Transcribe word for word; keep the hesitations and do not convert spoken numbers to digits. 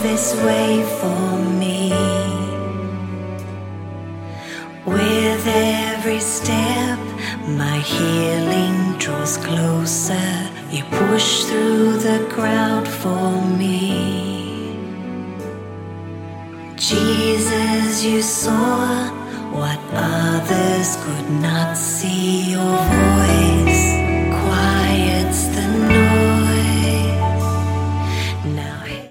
this way for me. With every step, my healing draws closer. You push through the crowd for me. Jesus, you saw what others could not see. Your voice